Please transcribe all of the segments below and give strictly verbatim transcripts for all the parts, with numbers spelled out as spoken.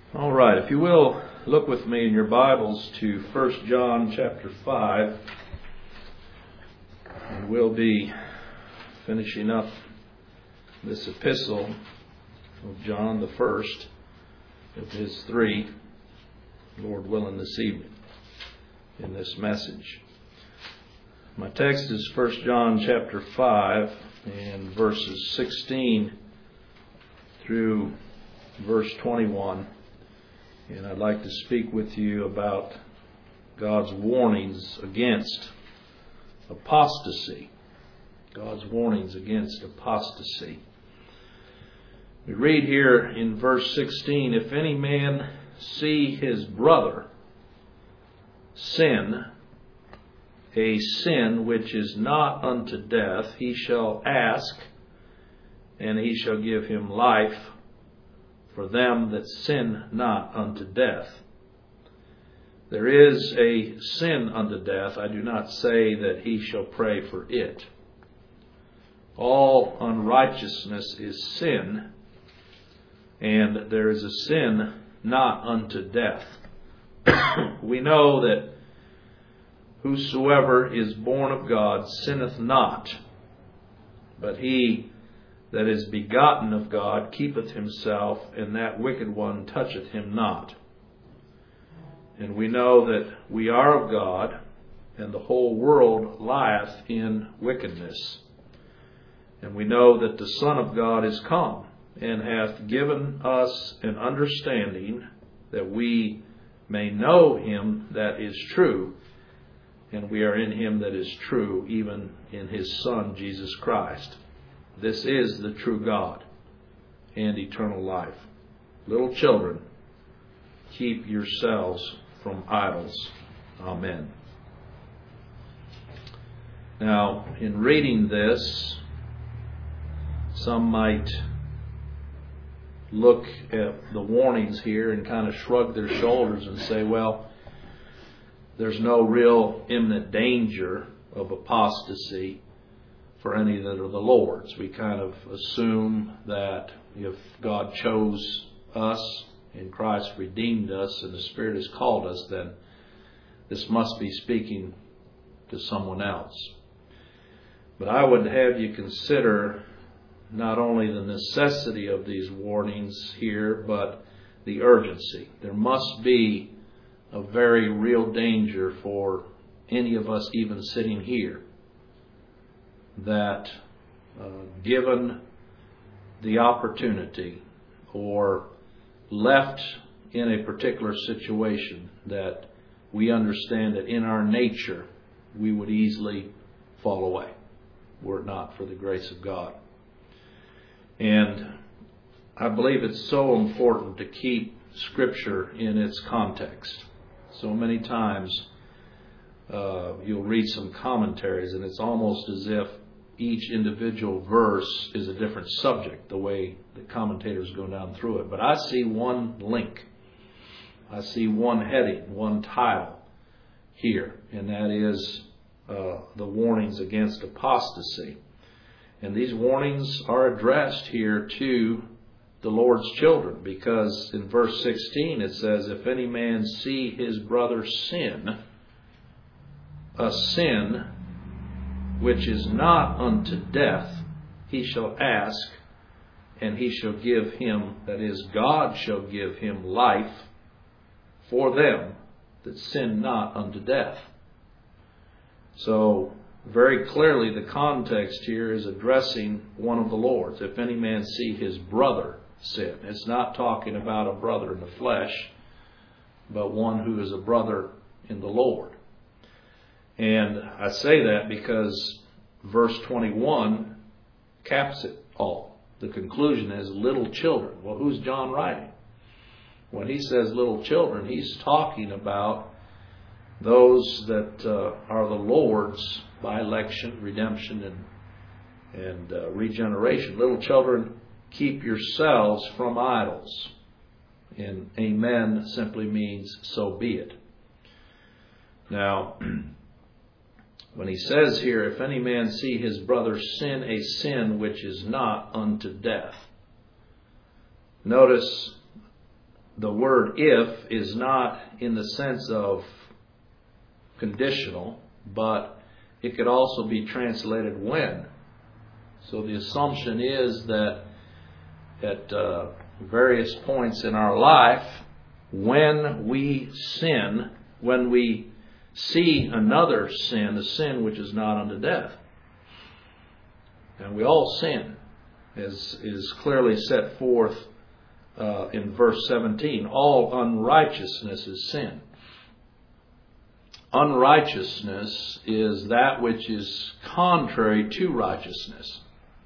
All right, if you will, look with me in your Bibles to First John chapter five. And we'll be finishing up this epistle of John, the first of his three, Lord willing, this evening in this message. My text is First John chapter five and verses sixteen through verse twenty-one. And I'd like to speak with you about God's warnings against apostasy. God's warnings against apostasy. We read here in verse sixteen, "If any man see his brother sin, a sin which is not unto death, he shall ask, and he shall give him life for them that sin not unto death." There is a sin unto death. I do not say that he shall pray for it. All unrighteousness is sin, and there is a sin not unto death. We know that whosoever is born of God sinneth not, but he that is begotten of God keepeth himself, and that wicked one toucheth him not. And we know that we are of God, and the whole world lieth in wickedness. And we know that the Son of God is come, and hath given us an understanding that we may know him that is true, and we are in him that is true, even in his Son, Jesus Christ. This is the true God and eternal life. Little children, keep yourselves from idols. Amen. Now, in reading this, some might look at the warnings here and kind of shrug their shoulders and say, well, there's no real imminent danger of apostasy for any that are the Lord's. We kind of assume that if God chose us and Christ redeemed us and the Spirit has called us, then this must be speaking to someone else. But I would have you consider not only the necessity of these warnings here, but the urgency. There must be a very real danger for any of us even sitting here, that uh, given the opportunity or left in a particular situation, that we understand that in our nature we would easily fall away were it not for the grace of God. And I believe it's so important to keep Scripture in its context. So many times uh, you'll read some commentaries and it's almost as if each individual verse is a different subject, the way the commentators go down through it. But I see one link. I see one heading, one title here, and that is uh, the warnings against apostasy. And these warnings are addressed here to the Lord's children, because in verse sixteen it says, "If any man see his brother sin, a sin which is not unto death, he shall ask, and he shall give him," that is, God shall give him life for them that sin not unto death. So, very clearly the context here is addressing one of the Lord's. If any man see his brother sin. It's not talking about a brother in the flesh, but one who is a brother in the Lord. And I say that because verse twenty-one caps it all. The conclusion is little children. Well, who's John writing? When he says little children, he's talking about those that uh, are the Lord's by election, redemption, and, and uh, regeneration. Little children, keep yourselves from idols. And amen simply means so be it. Now, when he says here, "If any man see his brother sin a sin which is not unto death," notice the word if is not in the sense of conditional, but it could also be translated when. So the assumption is that at uh, various points in our life, when we sin, when we see another sin, a sin which is not unto death. And we all sin, as is clearly set forth uh, in verse seventeen. All unrighteousness is sin. Unrighteousness is that which is contrary to righteousness.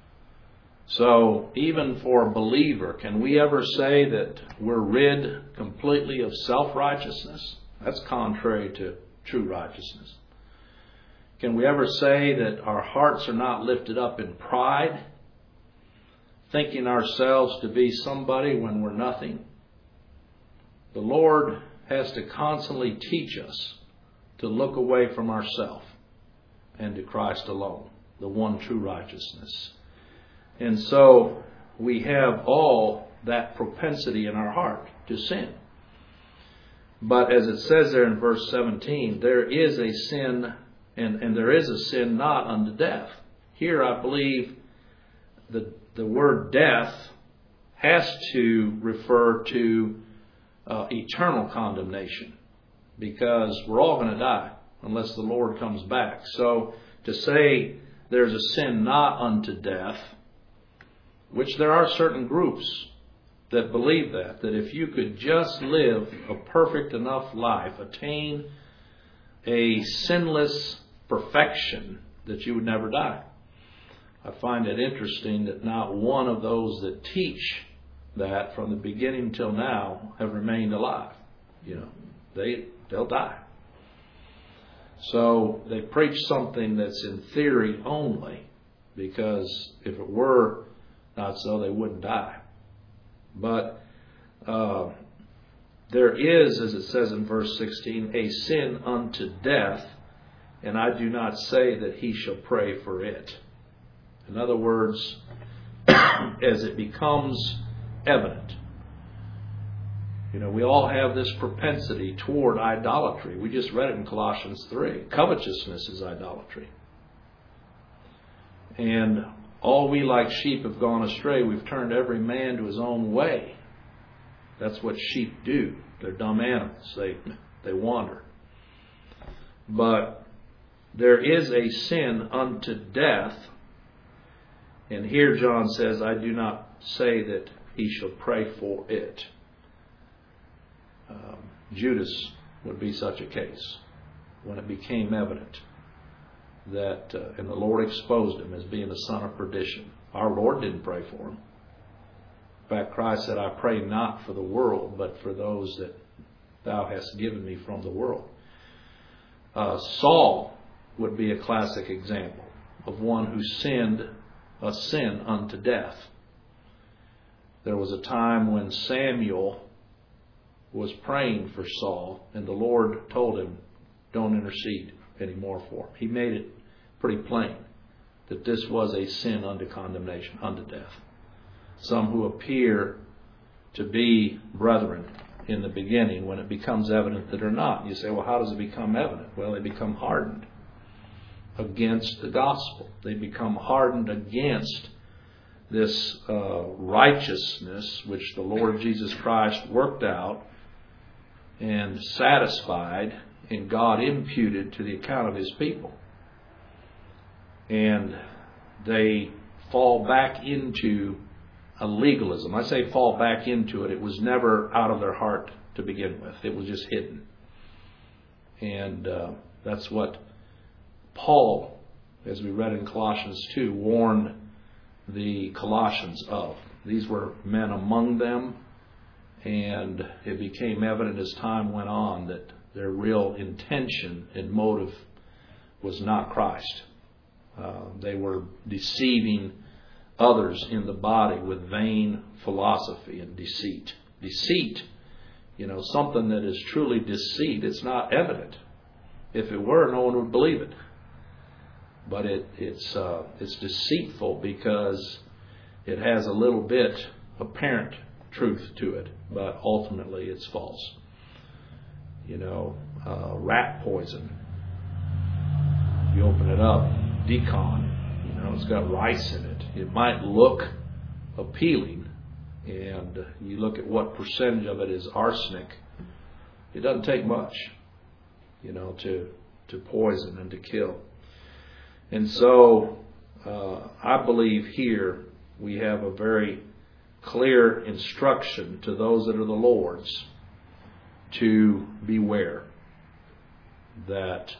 So even for a believer, can we ever say that we're rid completely of self-righteousness? That's contrary to true righteousness. Can we ever say that our hearts are not lifted up in pride, thinking ourselves to be somebody when we're nothing? The Lord has to constantly teach us to look away from ourselves and to Christ alone, the one true righteousness. And so we have all that propensity in our heart to sin. But as it says there in verse seventeen, there is a sin, and, and there is a sin not unto death. Here I believe the, the word death has to refer to uh, eternal condemnation, because we're all going to die unless the Lord comes back. So to say there's a sin not unto death, which there are certain groups that believe that, that if you could just live a perfect enough life, attain a sinless perfection, that you would never die. I find it interesting that not one of those that teach that from the beginning till now have remained alive. You know, they, they'll die. So they preach something that's in theory only, because if it were not so, they wouldn't die. But uh, there is, as it says in verse sixteen, a sin unto death, and I do not say that he shall pray for it. In other words, as it becomes evident, you know, we all have this propensity toward idolatry. We just read it in Colossians three. Covetousness is idolatry. And all we like sheep have gone astray. We've turned every man to his own way. That's what sheep do. They're dumb animals. They, they wander. But there is a sin unto death. And here John says, I do not say that he shall pray for it. Um, Judas would be such a case when it became evident that, uh, and the Lord exposed him as being a son of perdition. Our Lord didn't pray for him. In fact, Christ said, I pray not for the world, but for those that thou hast given me from the world. Uh, Saul would be a classic example of one who sinned a sin unto death. There was a time when Samuel was praying for Saul, and the Lord told him, don't intercede anymore for him. He made it pretty plain that this was a sin unto condemnation, unto death. Some who appear to be brethren in the beginning, when it becomes evident that they're not. You say, well, how does it become evident? Well, they become hardened against the gospel. They become hardened against this uh, righteousness which the Lord Jesus Christ worked out and satisfied, and God imputed to the account of his people. And they fall back into a legalism. I say fall back into it. It was never out of their heart to begin with. It was just hidden. And uh, that's what Paul, as we read in Colossians two, warned the Colossians of. These were men among them, and it became evident as time went on that their real intention and motive was not Christ. Uh, they were deceiving others in the body with vain philosophy and deceit. Deceit, you know, something that is truly deceit, it's not evident. If it were, no one would believe it. But it, it's uh, it's deceitful because it has a little bit apparent truth to it, but ultimately it's false. You know, uh, rat poison. You open it up, decon. You know, it's got rice in it. It might look appealing, and you look at what percentage of it is arsenic. It doesn't take much, you know, to to poison and to kill. And so uh, I believe here we have a very clear instruction to those that are the Lord's to beware that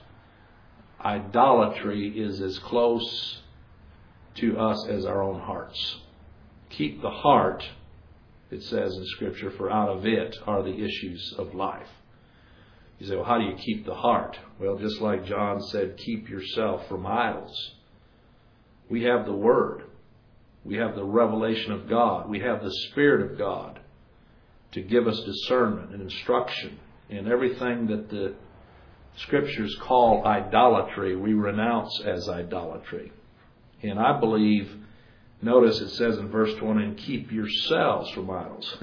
idolatry is as close to us as our own hearts. Keep the heart, it says in Scripture, for out of it are the issues of life. You say, well, how do you keep the heart? Well, just like John said, keep yourself from idols. We have the Word. We have the revelation of God. We have the Spirit of God to give us discernment and instruction. And everything that the Scriptures call idolatry, we renounce as idolatry. And I believe, notice it says in verse twenty, and keep yourselves from idols.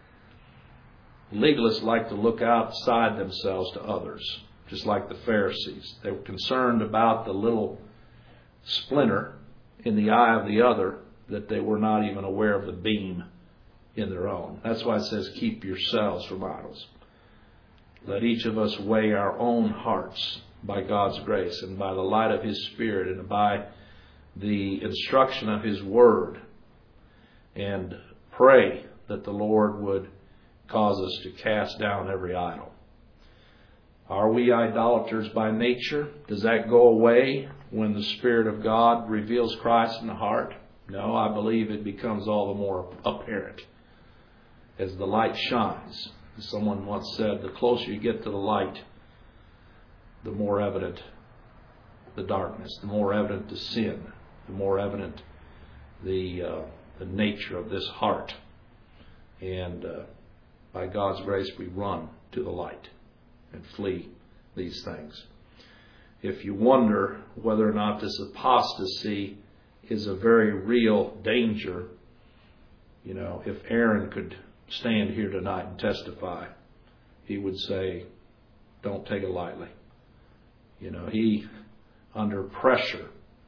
Legalists like to look outside themselves to others, just like the Pharisees. They were concerned about the little splinter in the eye of the other, that they were not even aware of the beam in their own. That's why it says, keep yourselves from idols. Let each of us weigh our own hearts by God's grace and by the light of His Spirit and by the instruction of His Word, and pray that the Lord would cause us to cast down every idol. Are we idolaters by nature? Does that go away when the Spirit of God reveals Christ in the heart? No, I believe it becomes all the more apparent as the light shines. Someone once said, the closer you get to the light, the more evident the darkness, the more evident the sin, the more evident the uh, the nature of this heart. And uh, by God's grace, we run to the light and flee these things. If you wonder whether or not this apostasy is a very real danger, you know, if Aaron could stand here tonight and testify, he would say, don't take it lightly. You know, he, under pressure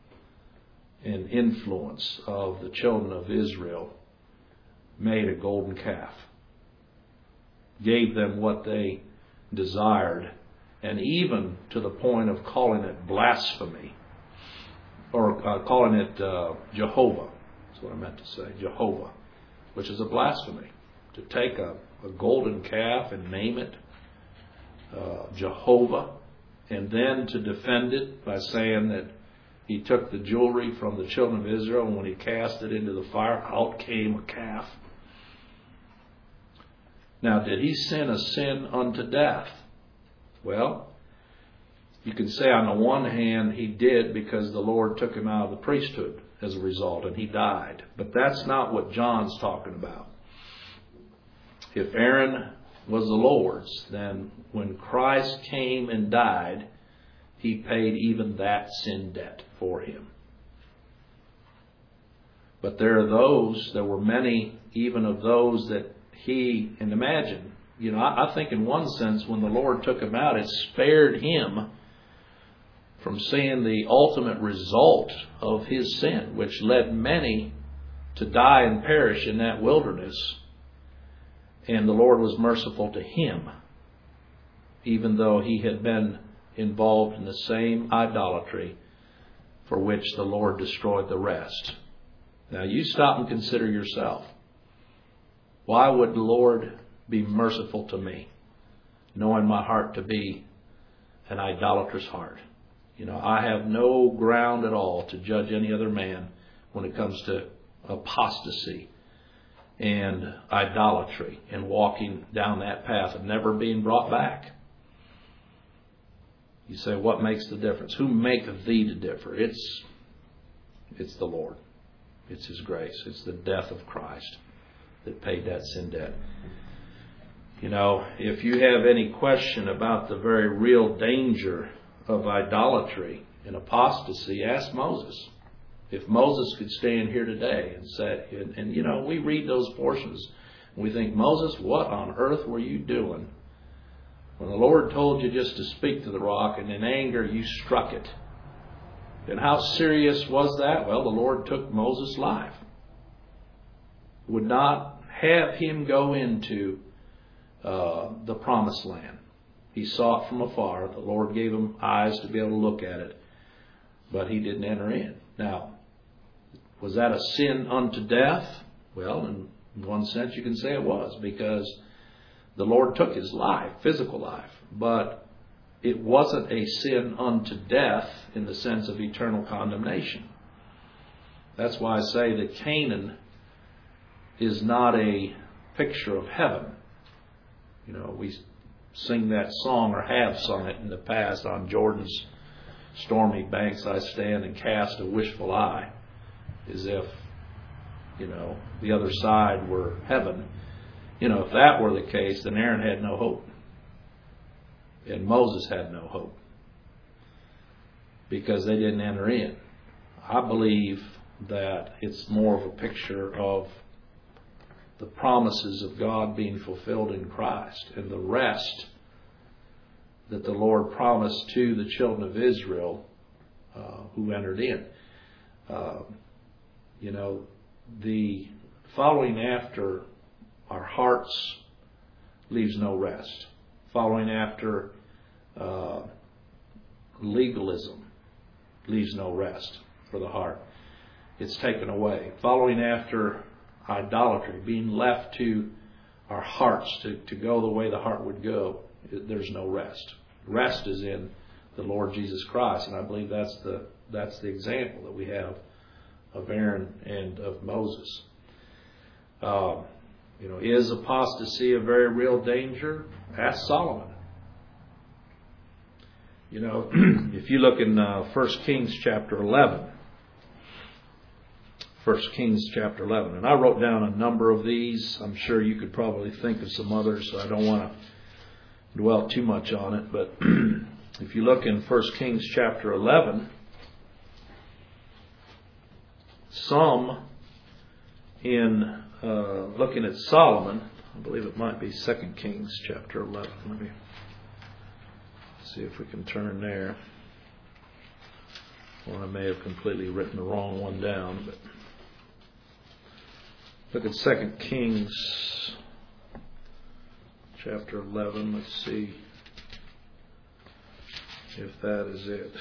and influence of the children of Israel, made a golden calf, gave them what they desired, and even to the point of calling it blasphemy, or uh, calling it uh, Jehovah. That's what I meant to say, Jehovah, which is a blasphemy. To take a, a golden calf and name it uh, Jehovah, and then to defend it by saying that he took the jewelry from the children of Israel, and when he cast it into the fire, out came a calf. Now, did he sin a sin unto death? Well, you can say on the one hand he did, because the Lord took him out of the priesthood as a result, and he died. But that's not what John's talking about. If Aaron was the Lord's, then when Christ came and died, He paid even that sin debt for him. But there are those, there were many, even of those that he, and imagine, you know, I, I think in one sense when the Lord took him out, it spared him from seeing the ultimate result of his sin, which led many to die and perish in that wilderness. And the Lord was merciful to him, even though he had been involved in the same idolatry for which the Lord destroyed the rest. Now you stop and consider yourself. Why would the Lord be merciful to me, knowing my heart to be an idolatrous heart? You know, I have no ground at all to judge any other man when it comes to apostasy and idolatry and walking down that path and never being brought back. You say, what makes the difference? Who maketh thee to differ? It's, it's the Lord. It's His grace. It's the death of Christ that paid that sin debt. You know, if you have any question about the very real danger of idolatry and apostasy, ask Moses. If Moses could stand here today and say, and, and you know, we read those portions We think, Moses, what on earth were you doing when the Lord told you just to speak to the rock, and in anger you struck it? And how serious was that? Well, the Lord took Moses' life. Would not have him go into uh, the promised land. He saw it from afar. The Lord gave him eyes to be able to look at it, but he didn't enter in. Now, was that a sin unto death? Well, in one sense you can say it was, because the Lord took his life, physical life, but it wasn't a sin unto death in the sense of eternal condemnation. That's why I say that Canaan is not a picture of heaven. You know, we sing that song, or have sung it in the past, on Jordan's stormy banks I stand and cast a wishful eye, as if, you know, the other side were heaven. You know, if that were the case, then Aaron had no hope. And Moses had no hope, because they didn't enter in. I believe that it's more of a picture of the promises of God being fulfilled in Christ, and the rest that the Lord promised to the children of Israel uh, who entered in. Uh, you know, the following after our hearts leaves no rest. Following after uh, legalism leaves no rest for the heart. It's taken away. Following after idolatry, being left to our hearts to, to go the way the heart would go, there's no rest. Rest is in the Lord Jesus Christ, and I believe that's the that's the example that we have of Aaron and of Moses. Um, you know, is apostasy a very real danger? Ask Solomon. You know, if you look in uh, First Kings chapter eleven, First Kings chapter eleven, and I wrote down a number of these. I'm sure you could probably think of some others, so I don't want to dwell too much on it. But if you look in First Kings chapter eleven, some in uh, looking at Solomon, I believe it might be Second Kings chapter eleven. Let me see if we can turn there. Well, I may have completely written the wrong one down, but look at Second Kings chapter eleven. Let's see if that is it.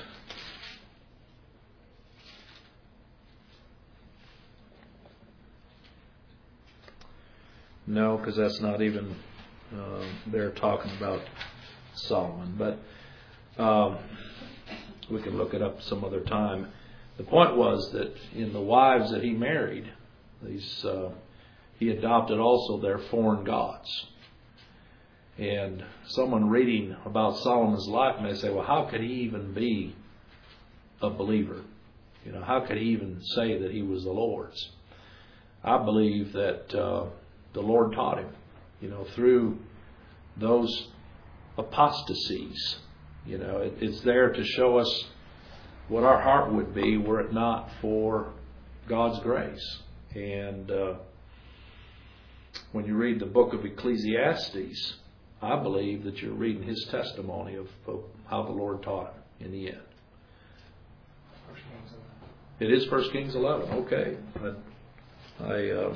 No, because that's not even, uh, they're talking about Solomon. But um, we can look it up some other time. The point was that in the wives that he married, these uh, he adopted also their foreign gods. And someone reading about Solomon's life may say, well, how could he even be a believer? You know, how could he even say that he was the Lord's? I believe that uh, the Lord taught him, you know, through those apostasies. You know, it, it's there to show us what our heart would be were it not for God's grace. And uh, when you read the book of Ecclesiastes, I believe that you're reading his testimony of, of how the Lord taught him in the end. It is First Kings eleven. Okay. But I uh,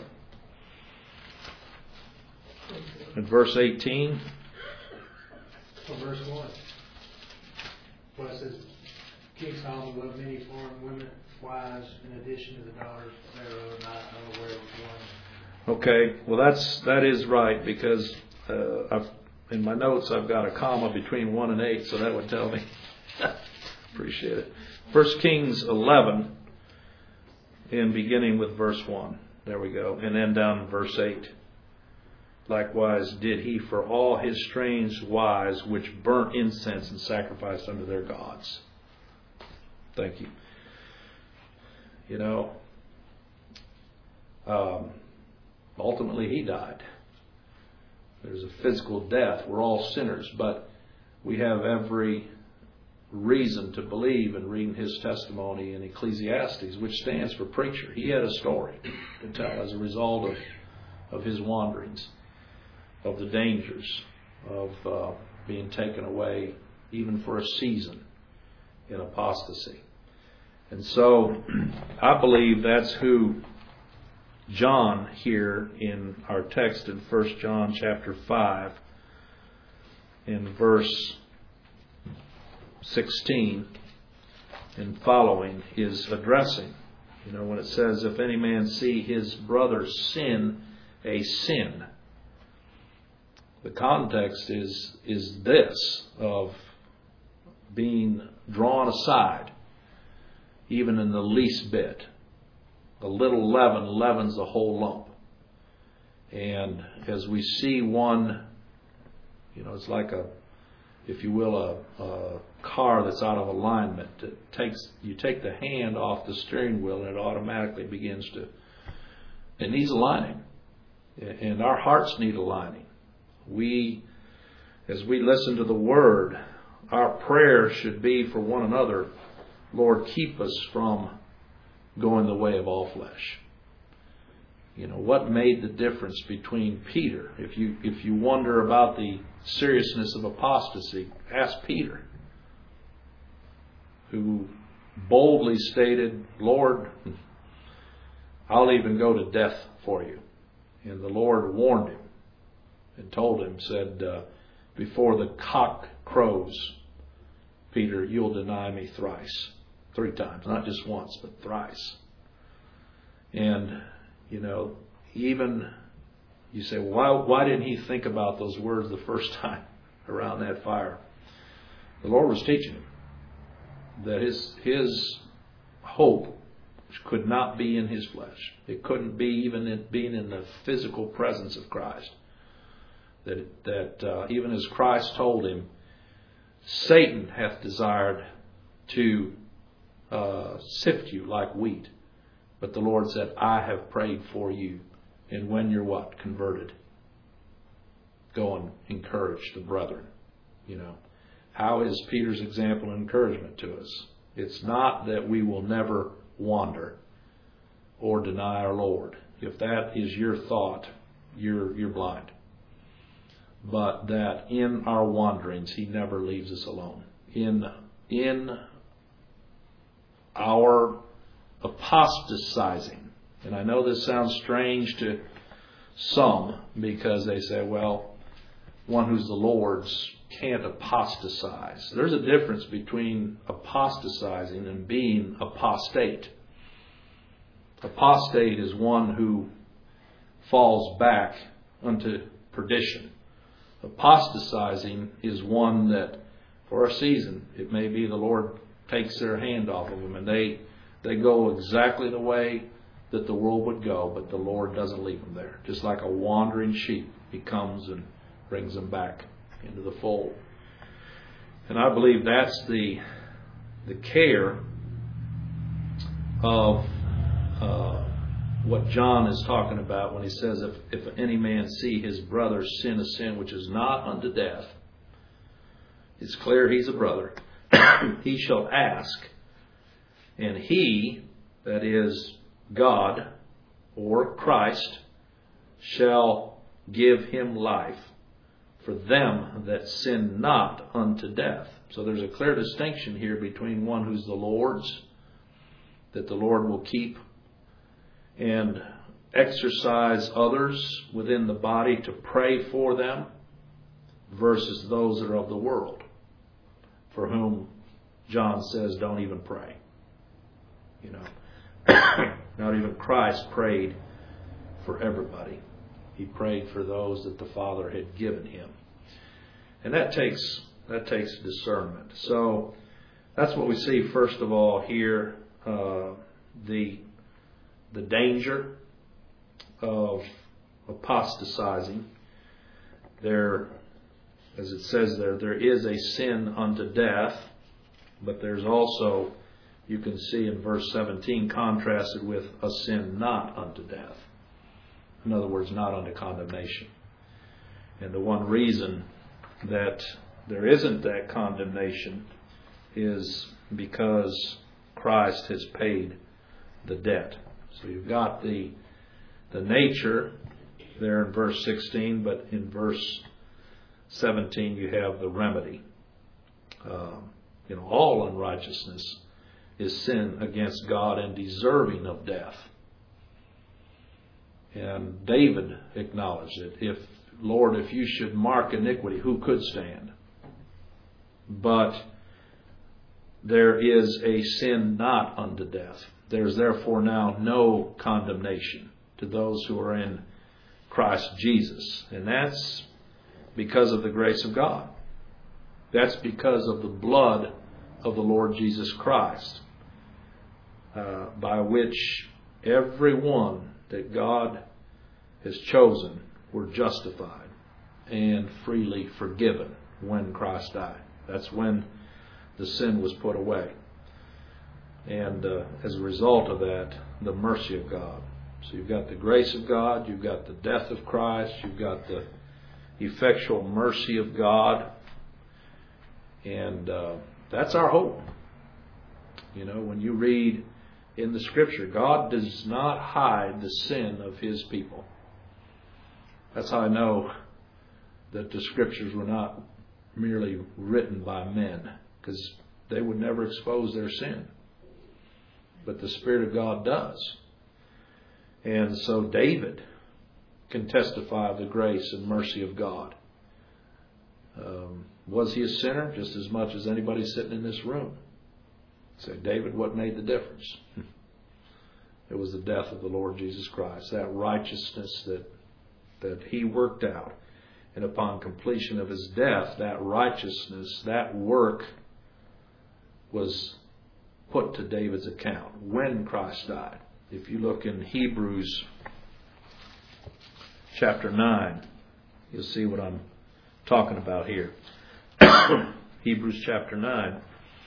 in verse eighteen. Well, verse one. Well, it says, King Solomon loved many foreign women, wives, in addition to the daughters thereof, and I am aware of one. Okay. Well, that's that is right, because uh, I've, in my notes I've got a comma between one and eight, so that would tell me. Appreciate it. First Kings eleven, in beginning with verse one. There we go. And then down in verse eight. Likewise did he for all his strange wives, which burnt incense and sacrificed unto their gods. Thank you. You know, um, ultimately he died. There's a physical death. We're all sinners, but we have every reason to believe in reading his testimony in Ecclesiastes, which stands for preacher. He had a story to tell as a result of of his wanderings, of the dangers of uh, being taken away even for a season in apostasy. And so I believe that's who John here in our text in First John chapter five in verse sixteen and following is addressing. You know, when it says, if any man see his brother sin a sin, the context is is this of being drawn aside, even in the least bit. A little leaven leavens the whole lump. And as we see one, you know, it's like a, if you will, a, a car that's out of alignment. It takes you take the hand off the steering wheel and it automatically begins to, it needs aligning. And our hearts need aligning. We, as we listen to the Word, our prayer should be for one another, Lord, keep us from going the way of all flesh. You know, what made the difference between Peter? If you if you wonder about the seriousness of apostasy, ask Peter, who boldly stated, Lord, I'll even go to death for you. And the Lord warned him and told him, said, uh, before the cock crows, Peter, you'll deny me thrice. Three times, not just once, but thrice. And, you know, even you say, well, why, why didn't he think about those words the first time around that fire? The Lord was teaching him that his his hope could not be in his flesh. It couldn't be even in being in the physical presence of Christ. That that uh, even as Christ told him, Satan hath desired to uh, sift you like wheat. But the Lord said, I have prayed for you. And when you're what? Converted. Go and encourage the brethren. You know. How is Peter's example an encouragement to us? It's not that we will never wander or deny our Lord. If that is your thought, you're you're blind. But that in our wanderings, He never leaves us alone. In in our apostatizing, and I know this sounds strange to some because they say, well, one who's the Lord's can't apostatize. There's a difference between apostatizing and being apostate. Apostate is one who falls back unto perdition. Apostatizing is one that for a season, it may be the Lord takes their hand off of them and they they go exactly the way that the world would go, but the Lord doesn't leave them there. Just like a wandering sheep, He comes and brings them back into the fold. And I believe that's the the care of uh, what John is talking about when he says, if, if any man see his brother sin a sin which is not unto death, it's clear he's a brother, he shall ask, and He, that is God or Christ, shall give him life for them that sin not unto death. So there's a clear distinction here between one who's the Lord's, that the Lord will keep and exercise others within the body to pray for them, versus those that are of the world, for whom John says don't even pray. You know, not even Christ prayed for everybody. He prayed for those that the Father had given Him. And that takes that takes discernment. So that's what we see first of all here, uh, the the danger of apostatizing. There, as it says there, there is a sin unto death, but there's also, you can see in verse seventeen, contrasted with a sin not unto death. In other words, not unto condemnation. And the one reason that there isn't that condemnation is because Christ has paid the debt. So you've got the the nature there in verse sixteen, but in verse seventeen you have the remedy. Um, you know, all unrighteousness is sin against God and deserving of death. And David acknowledged it. If, Lord, if you should mark iniquity, who could stand? But there is a sin not unto death. There is therefore now no condemnation to those who are in Christ Jesus. And that's because of the grace of God. That's because of the blood of the Lord Jesus Christ, uh, by which everyone that God has chosen were justified and freely forgiven when Christ died. That's when the sin was put away. And uh, as a result of that, the mercy of God. So you've got the grace of God, you've got the death of Christ, you've got the effectual mercy of God. And uh, that's our hope. You know, when you read in the Scripture, God does not hide the sin of His people. That's how I know that the Scriptures were not merely written by men, because they would never expose their sin. But the Spirit of God does. And so David can testify of the grace and mercy of God. Um, was he a sinner? Just as much as anybody sitting in this room. Say, David, what made the difference? It was the death of the Lord Jesus Christ. That righteousness that, that He worked out. And upon completion of His death, that righteousness, that work was put to David's account when Christ died. If you look in Hebrews chapter nine, you'll see what I'm talking about here. Hebrews chapter nine.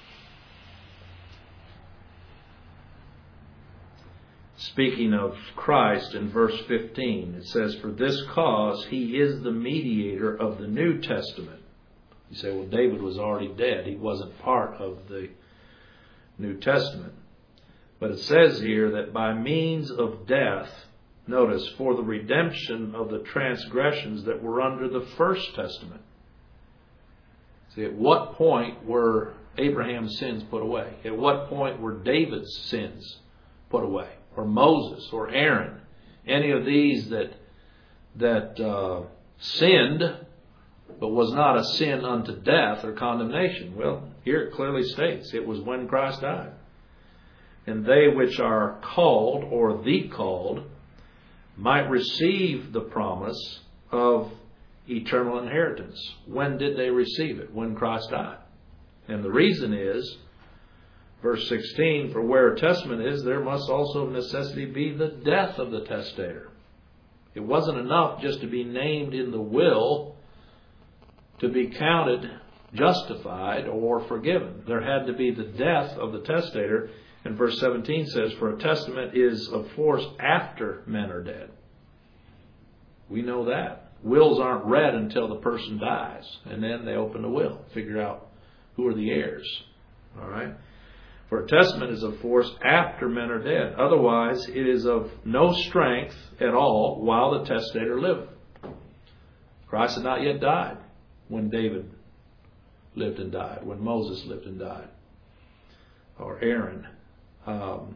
Speaking of Christ in verse fifteen, it says, "For this cause He is the mediator of the New Testament." You say, well, David was already dead. He wasn't part of the New Testament. But it says here that by means of death, notice, for the redemption of the transgressions that were under the First Testament. See, at what point were Abraham's sins put away? At what point were David's sins put away? Or Moses, or Aaron? Any of these that that uh, sinned, but was not a sin unto death or condemnation? Well, here it clearly states it was when Christ died. And they which are called, or the called, might receive the promise of eternal inheritance. When did they receive it? When Christ died. And the reason is, verse sixteen, "For where a testament is, there must also of necessity be the death of the testator." It wasn't enough just to be named in the will to be counted justified or forgiven. There had to be the death of the testator. And verse seventeen says, "For a testament is of force after men are dead." We know that. Wills aren't read until the person dies. And then they open the will, figure out who are the heirs. All right? "For a testament is of force after men are dead. Otherwise, it is of no strength at all while the testator liveth." Christ had not yet died when David lived and died, when Moses lived and died, or Aaron. Um,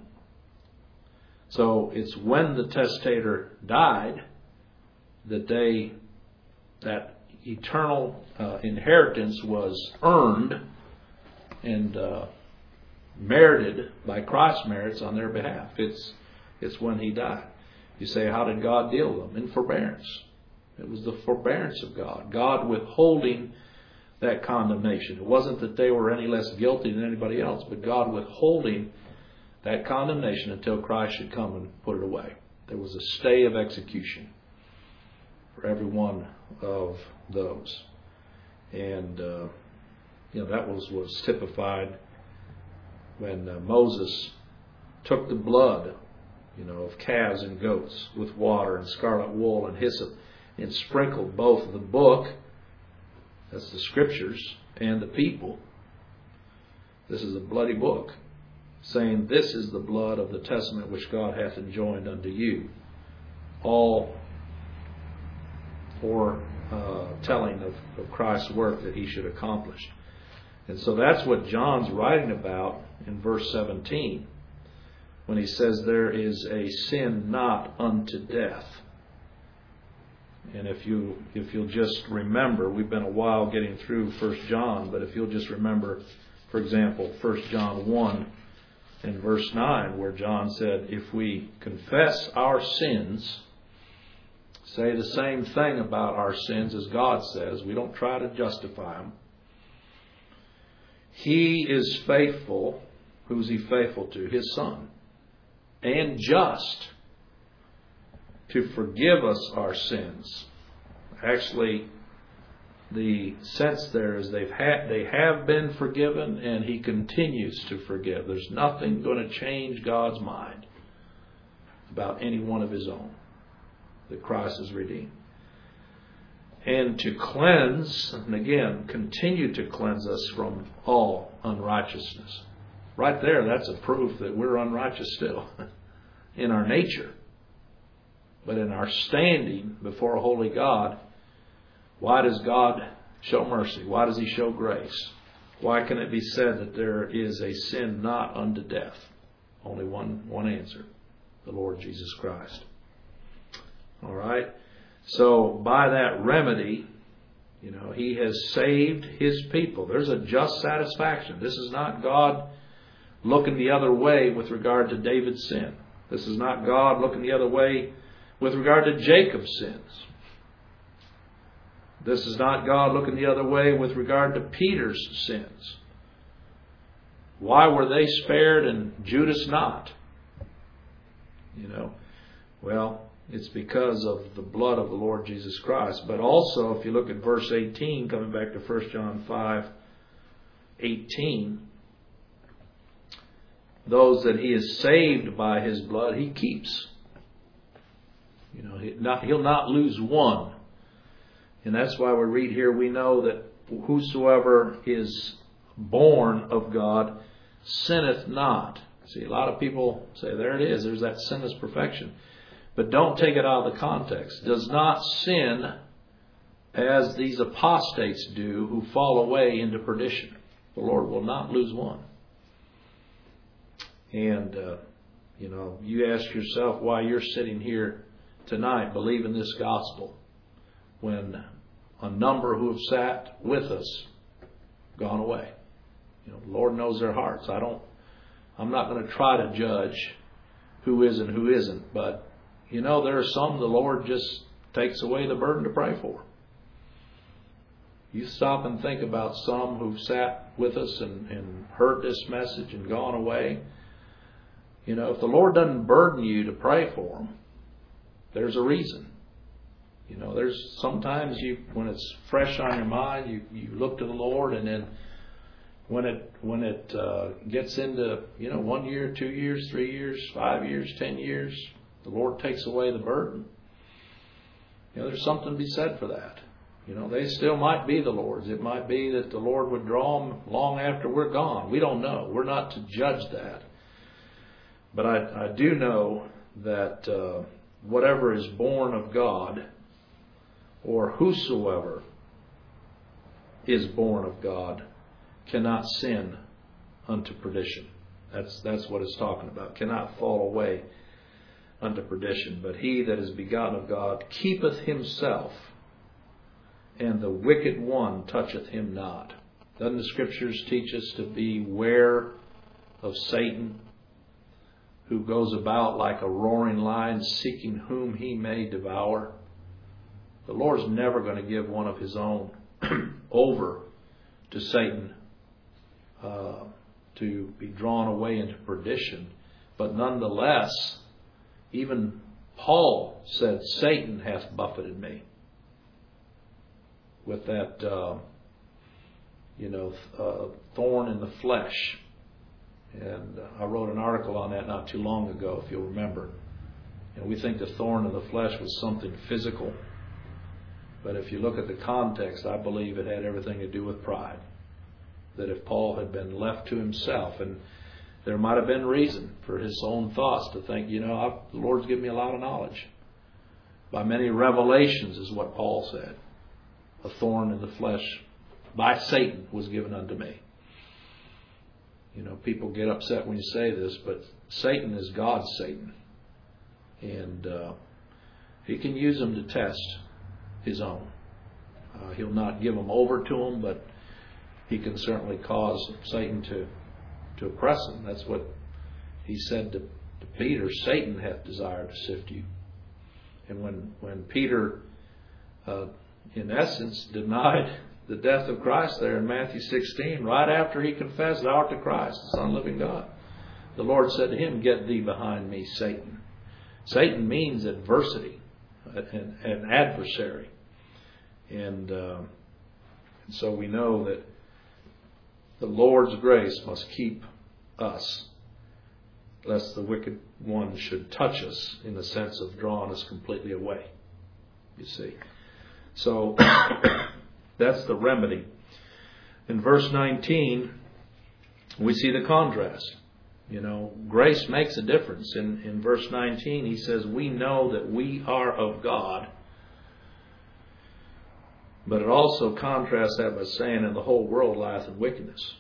so it's when the testator died that they, that eternal uh, inheritance was earned and uh, merited by Christ's merits on their behalf. It's it's when He died. You say, how did God deal with them? In forbearance. It was the forbearance of God. God withholding that condemnation. It wasn't that they were any less guilty than anybody else, but God withholding that condemnation until Christ should come and put it away. There was a stay of execution for every one of those. And uh, you know, that was, was typified when uh, Moses took the blood, you know, of calves and goats with water and scarlet wool and hyssop and sprinkled both the book, that's the Scriptures, and the people. This is a bloody book, saying, "This is the blood of the testament which God hath enjoined unto you." All foretelling of, of Christ's work that he should accomplish. And so that's what John's writing about in verse seventeen, when he says there is a sin not unto death. And if you if you'll just remember, we've been a while getting through First John, but if you'll just remember, for example, First John one and verse nine, where John said, if we confess our sins, say the same thing about our sins as God says, we don't try to justify them, He is faithful. Who's He faithful to? His Son. And just to forgive us our sins. Actually, the sense there is they've had, they have been forgiven, and He continues to forgive. There's nothing going to change God's mind about any one of His own that Christ has redeemed. And to cleanse, and again, continue to cleanse us from all unrighteousness. Right there, that's a proof that we're unrighteous still in our nature. But in our standing before a holy God, why does God show mercy? Why does He show grace? Why can it be said that there is a sin not unto death? Only one, one answer. The Lord Jesus Christ. All right? So by that remedy, you know, He has saved His people. There's a just satisfaction. This is not God looking the other way with regard to David's sin. This is not God looking the other way with regard to Jacob's sins. This is not God looking the other way with regard to Peter's sins. Why were they spared and Judas not? You know, well, it's because of the blood of the Lord Jesus Christ. But also, if you look at verse eighteen, coming back to First John five eighteen, those that He has saved by His blood, He keeps. You know, he not, He'll not lose one. And that's why we read here, we know that whosoever is born of God sinneth not. See, a lot of people say, there it is, there's that sinless perfection. But don't take it out of the context. Does not sin as these apostates do who fall away into perdition. The Lord will not lose one. And, uh, you know, you ask yourself why you're sitting here tonight believing this gospel when a number who have sat with us gone away. You know, the Lord knows their hearts. I don't, I'm not going to try to judge who is and who isn't, but you know, there are some the Lord just takes away the burden to pray for. You stop and think about some who've sat with us and, and heard this message and gone away. You know, if the Lord doesn't burden you to pray for them, there's a reason. You know, there's sometimes you, when it's fresh on your mind, you, you look to the Lord, and then when it when it uh, gets into, you know, one year, two years, three years, five years, ten years, the Lord takes away the burden. You know, there's something to be said for that. You know, they still might be the Lord's. It might be that the Lord would draw them long after we're gone. We don't know. We're not to judge that. But I, I do know that uh, whatever is born of God, or whosoever is born of God, cannot sin unto perdition. That's that's what it's talking about. Cannot fall away unto perdition. But he that is begotten of God keepeth himself, and the wicked one toucheth him not. Doesn't the Scriptures teach us to beware of Satan, who goes about like a roaring lion, seeking whom he may devour? The Lord's never going to give one of His own over to Satan uh, to be drawn away into perdition. But nonetheless, even Paul said, Satan hath buffeted me. With that, uh, you know, uh, thorn in the flesh. And I wrote an article on that not too long ago, if you'll remember. And we think the thorn in the flesh was something physical. But if you look at the context, I believe it had everything to do with pride. That if Paul had been left to himself, and there might have been reason for his own thoughts to think, you know, I, the Lord's given me a lot of knowledge. By many revelations is what Paul said. A thorn in the flesh by Satan was given unto me. You know, people get upset when you say this, but Satan is God's Satan. And uh, he can use them to test his own. Uh, he'll not give them over to him, but he can certainly cause Satan to, to oppress him. That's what he said to, to Peter, Satan hath desired to sift you. And when, when Peter, uh, in essence, denied the death of Christ there in Matthew sixteen, right after he confessed, Thou art the Christ, the Son of the living God, the Lord said to him, Get thee behind me, Satan. Satan means adversity, an, an adversary. And, uh, and so we know that the Lord's grace must keep us, lest the wicked one should touch us in the sense of drawing us completely away. You see. So that's the remedy. In verse nineteen, we see the contrast. You know, grace makes a difference. In, in verse nineteen, he says, we know that we are of God. But it also contrasts that by saying, and the whole world lieth in wickedness.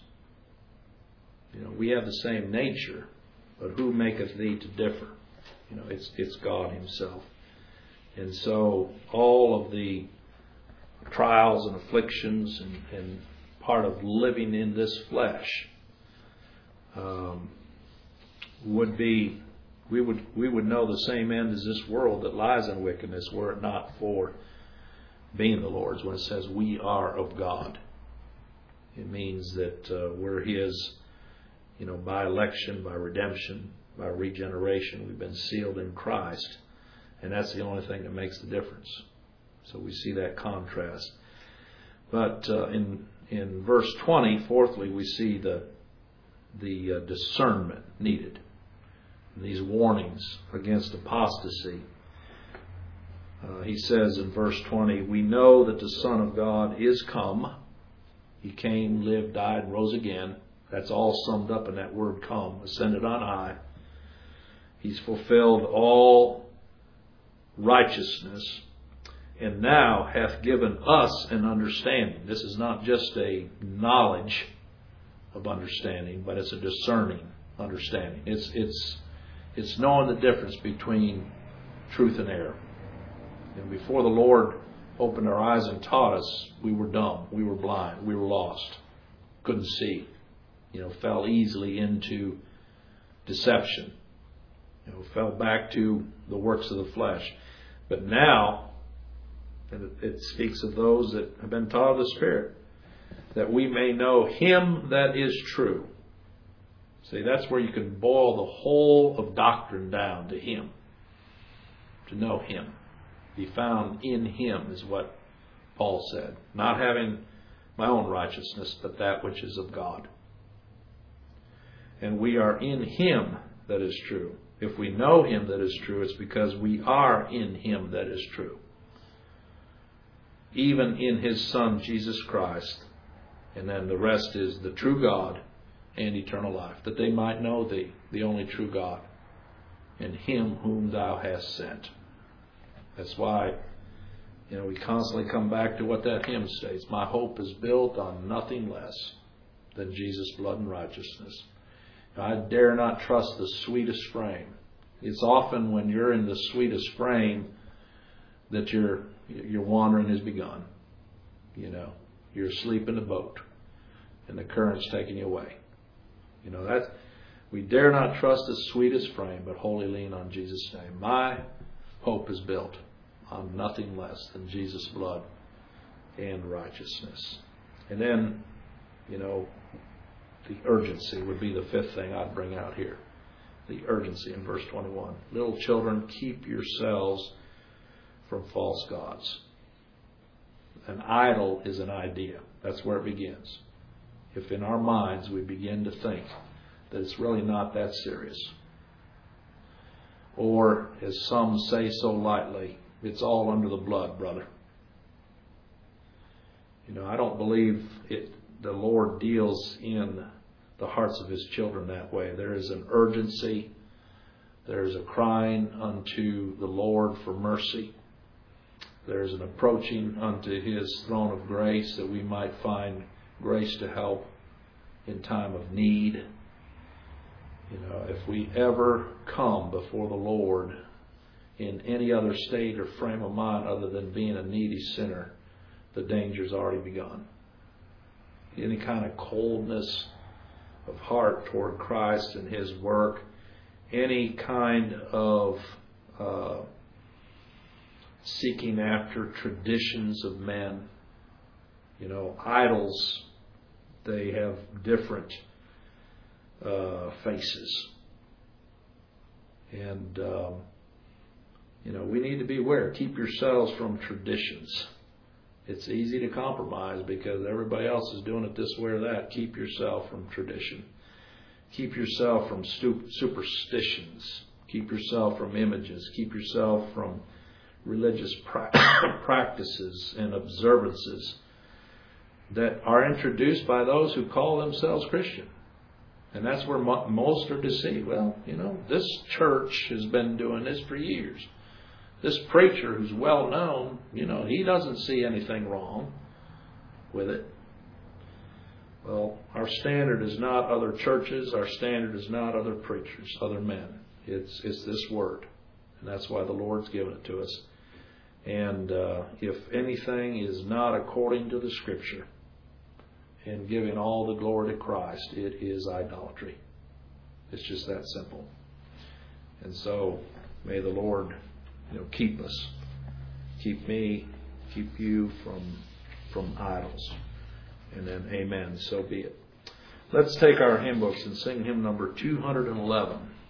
You know, we have the same nature, but who maketh thee to differ? You know, it's it's God himself. And so all of the trials and afflictions and, and part of living in this flesh um, would be, we would we would know the same end as this world that lies in wickedness, were it not for being the Lord's. When it says we are of God, it means that uh, we're His, you know, by election, by redemption, by regeneration. We've been sealed in Christ, and that's the only thing that makes the difference. So we see that contrast. But uh, in in verse twenty, fourthly, we see the the uh, discernment needed. These warnings against apostasy. Uh, he says in verse twenty, we know that the Son of God is come. He came, lived, died, rose again. That's all summed up in that word come, ascended on high. He's fulfilled all righteousness, and now hath given us an understanding. This is not just a knowledge of understanding, but it's a discerning understanding. It's it's it's knowing the difference between truth and error. And before the Lord opened our eyes and taught us, we were dumb, we were blind, we were lost, couldn't see, you know, fell easily into deception, you know, fell back to the works of the flesh. But now, and it speaks of those that have been taught of the Spirit, that we may know Him that is true. See, that's where you can boil the whole of doctrine down to Him. To know Him. Be found in Him is what Paul said. Not having my own righteousness, but that which is of God. And we are in Him that is true. If we know Him that is true, it's because we are in Him that is true. Even in His Son, Jesus Christ. And then the rest is the true God and eternal life, that they might know Thee, the only true God, and Him whom Thou hast sent. That's why, you know, we constantly come back to what that hymn states. My hope is built on nothing less than Jesus' blood and righteousness. I dare not trust the sweetest frame. It's often when you're in the sweetest frame that your your wandering has begun. You know, you're asleep in the boat, and the current's taking you away. You know, that we dare not trust the sweetest frame, but wholly lean on Jesus' name. My hope is built on nothing less than Jesus' blood and righteousness. And then, you know, the urgency would be the fifth thing I'd bring out here. The urgency in verse twenty-one. Little children, keep yourselves from false gods. An idol is an idea. That's where it begins. If in our minds we begin to think that it's really not that serious, or as some say so lightly, it's all under the blood, brother. You know, I don't believe it. The Lord deals in the hearts of His children that way. There is an urgency. There is a crying unto the Lord for mercy. there's an approaching unto His throne of grace that we might find grace to help in time of need. You know, if we ever come before the Lord in any other state or frame of mind other than being a needy sinner, the danger's already begun. Any kind of coldness of heart toward Christ and His work, any kind of uh, seeking after traditions of men. You know, idols, they have different uh, faces. And, um, you know, we need to be aware. Keep yourselves from traditions. It's easy to compromise because everybody else is doing it this way or that. Keep yourself from tradition. Keep yourself from stu- superstitions. Keep yourself from images. Keep yourself from religious pra- practices and observances that are introduced by those who call themselves Christian. And that's where mo- most are deceived. Well, you know, this church has been doing this for years. This preacher who's well known, you know, he doesn't see anything wrong with it. Well, our standard is not other churches. Our standard is not other preachers, other men. It's it's this Word. And that's why the Lord's given it to us. And uh, if anything is not according to the Scripture and giving all the glory to Christ, it is idolatry. It's just that simple. And so, may the Lord, you know, keep us, keep me, keep you from from idols. And then, amen. So be it. Let's take our hymn books and sing hymn number two hundred eleven.